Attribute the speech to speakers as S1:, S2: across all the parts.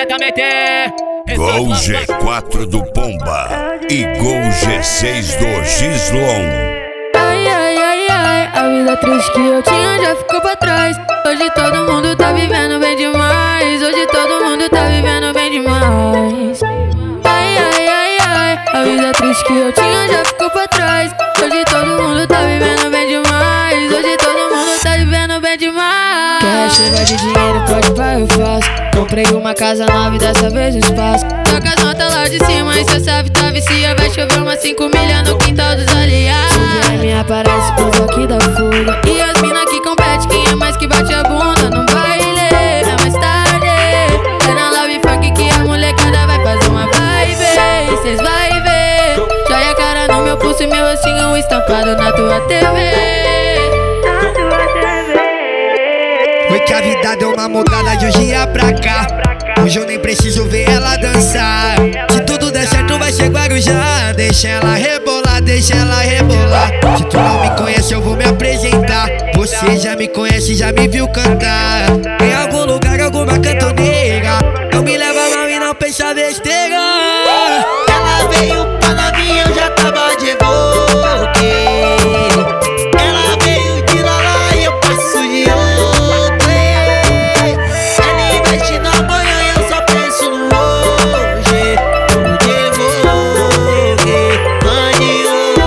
S1: diretamente.
S2: Gol G4 do Pomba e Gol G6 do Gislon.
S3: Ai, ai, ai, ai, a vida triste que eu tinha já ficou pra trás. Hoje todo mundo tá vivendo bem demais. Hoje todo mundo tá vivendo bem demais. Ai, ai, ai, ai, a vida triste que eu tinha já ficou pra trás. Hoje todo mundo tá vivendo bem demais. Hoje todo mundo tá vivendo bem demais. Quer chuva de dinheiro, pode pá, eu faço. Comprei uma casa nova e dessa vez espaço. Toca as notas lá de cima e cê sabe tá vicia. Vai chover umas 5 milhas no quintal dos aliados. O me aparece com o toque da fúria. E as mina que compete, quem é mais que bate a bunda no baile. É mais tarde, é na love funk que a molecada vai fazer uma vibe. Cês vai ver, joia a cara no meu pulso e meu rostinho estampado na tua TV.
S4: Foi que a vida deu uma mudada de hoje é pra cá. Hoje eu nem preciso ver ela dançar. Se tudo der certo vai ser Guarujá. Deixa ela rebolar, deixa ela rebolar. Se tu não me conhece eu vou me apresentar. Você já me conhece, já me viu cantar. Em algum lugar, alguma cantoneira. Não me leva mal e não pensa besteira.
S5: Ela veio pra novinha, eu já tava de boa. Ela veio de lá e eu passo de outra. Ela investe na manhã e eu só penso no hoje. O devolver, mande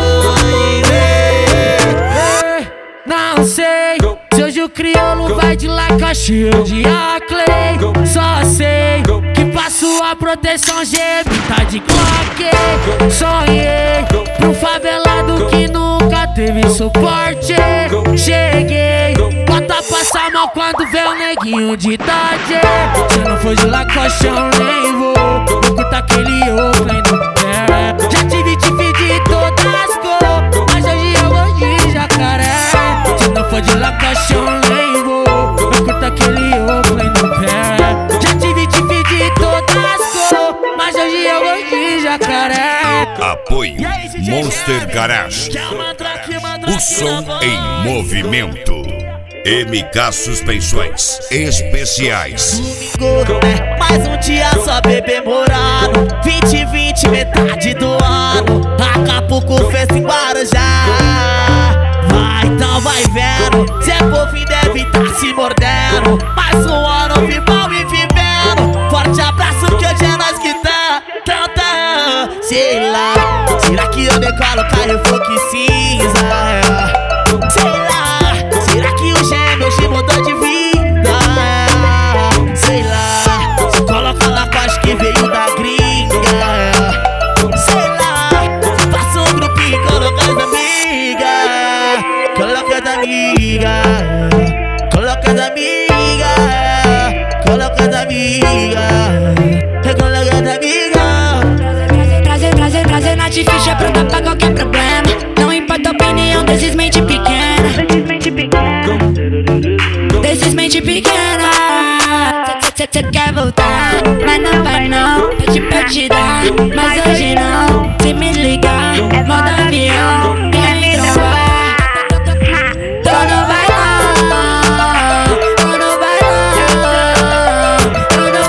S5: hoje.
S1: Não sei se hoje o crioulo vai de laca cheio de aclei. Só sei que passo a proteção GM, tá de Glock. Sonhei pro favelado que nunca teve suporte. Cheguei, bota passar mal quando vê o neguinho de Dodge. Se não for de lacoste eu nem vou. Vou curtar aquele Oakland no pé. Já tive de todas as cores, mas hoje eu gosto de jacaré. Se não for de lacoste eu nem vou. Eu curto aquele Oakland no pé. Já tive de todas as cores, mas hoje eu gosto de jacaré.
S2: Apoio Monster Garage. O som em movimento. MK Suspensões Especiais.
S5: Mais um dia só bebê morando. 2020, metade do ano. Acapulco fez em Guarujá. Vai, então vai vendo. Cê povo deve tá se mordendo. Mais um ano vivão e vivendo. Forte abraço que hoje é nós que tá. Sei lá, será que eu decolo Carrefour que cinza? Sei lá, será que o gêmeo hoje mudou de vida? Sei lá, se coloca lá com acho que veio da gringa. Sei lá, se passa um grupinho e coloca as amigas. Coloca as amigas. Coloca as amigas. Coloca as amigas. Coloca as amigas.
S3: Trazer na ficha pronta pra qualquer problema. Não importa a opinião desses mente pequena. Desses mente pequena. Cê quer voltar, mas não vai não. Pede pra tirar, mas hoje não. Se me ligar, modo avião. Quer me trombar? Tô no bailão. Tô no bailão. Tô no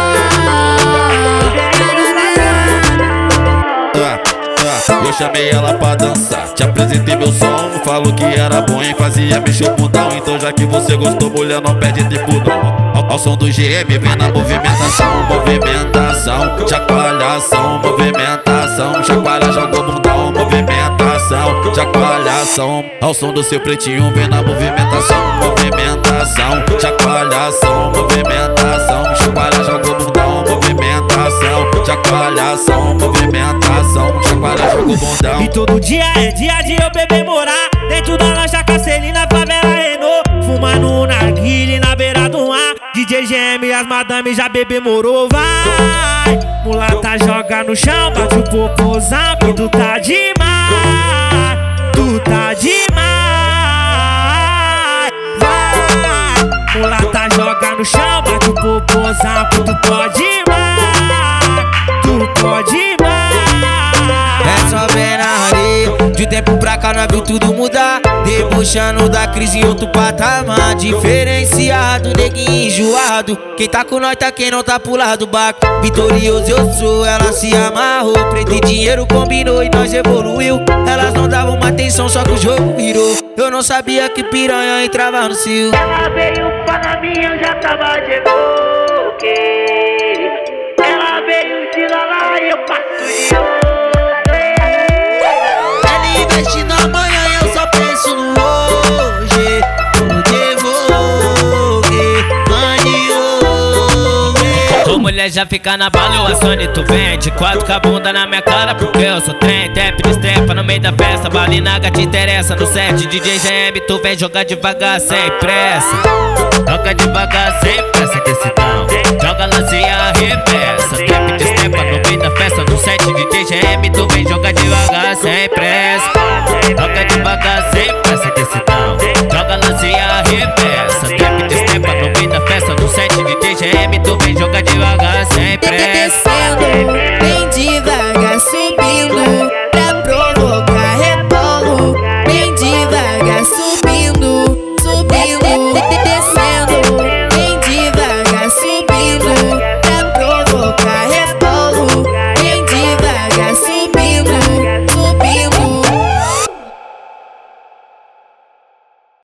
S3: bailão.
S6: Eu chamei ela pra dançar, te apresentei meu som. Falou que era bom e fazia mexer o bundão. Então já que você gostou, mulher, não perde tempo não. Ao som do GM, vem na movimentação. Movimentação, chacoalhação. Movimentação, chacoalha, joga o bundão. Movimentação, chacoalhação. Ao som do seu pretinho, vem na movimentação. Movimentação, chacoalhação. Movimentação, chacoalha, joga o bundão. Movimentação, chacoalhação. Movimentação, chacoalha, joga o bundão.
S7: E todo dia é dia de eu beber morar. Dentro da lancha Cacelina, favela Renault. Fumando narguile na beira do mar. DJ GM e as madames já bebê morou. Vai, mulata joga no chão, bate o popozão que tu tá demais. Tu tá demais. Vai, mulata joga no chão, bate o popozão que tu pode mais. Tu pode mais.
S4: É só ver na areia. De tempo pra cá nós viu tudo mudar.
S5: debochando da crise em outro patamar. Diferenciado, neguinho enjoado. Quem tá com nós tá, quem não tá pro lado do barco. Vitorioso eu sou, ela se amarrou. Preto e dinheiro combinou e nós evoluiu. Elas não davam uma atenção, só que o jogo virou. Eu não sabia que piranha entrava no cio.
S1: Ela veio pra mim, eu já tava de boque. Ela veio de lá e eu passo de
S5: Ela investe no amanhã e eu só penso no hoje.
S7: Tua mulher já fica na bala, eu aciono e tu vende. Quatro com a bunda na minha cara porque eu sou trem. Tap de estrepa no meio da festa, balinaga te interessa. No set DJ GM tu vem jogar devagar sem pressa. Toca devagar sem pressa, decidão. Joga lance e arremessa. Tap de estrepa no meio da festa, no set DJ GM tu vem jogar devagar.